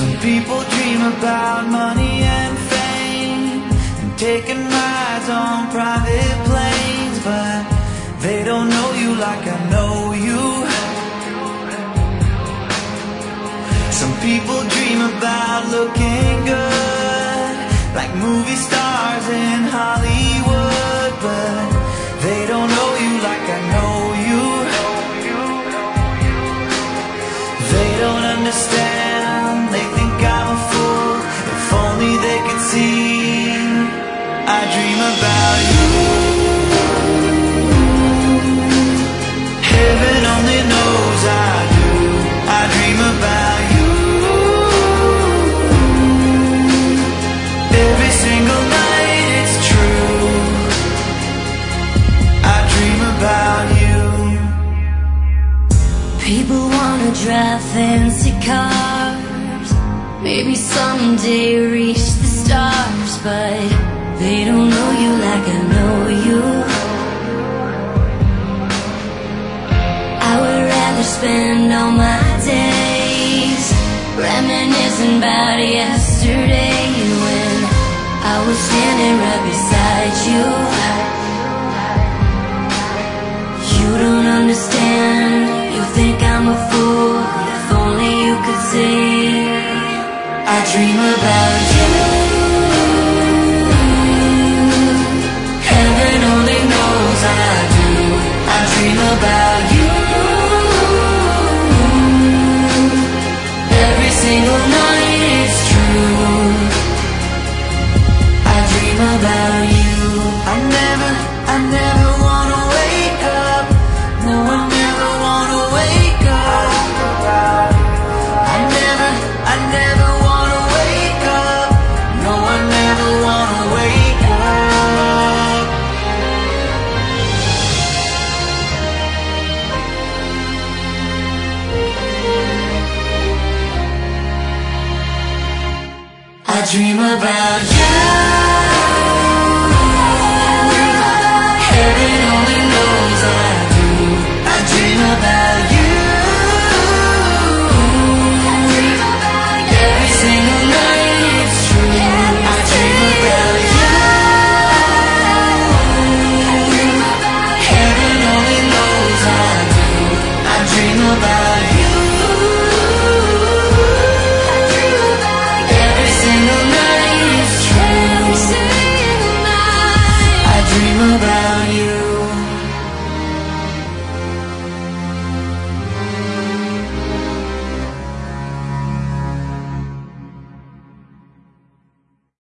Some people dream about money and fame and taking rides on private planes, but they don't know you like I know you. Some people dream about looking good, like movie stars in Hollywood, but they don't know you like I know you. They don't understand, they think I'm a fool. If only they could see, I dream about you. Heaven only knows I do. I dream about you. Every single night it's true. I dream about you. People wanna drive fancy cars, maybe someday reach the stars, but they don't know you like I know you. I would rather spend all my days reminiscing about yesterday when I was standing right beside you. You don't understand, you think I'm a fool. If only you could see, I dream about you. Heaven only knows I do. I dream about you. Every single night it's true. I dream about you. I never wanna wake up. No, I never wanna wake up. I never wanna wake up. No, I never wanna wake up. I dream about you.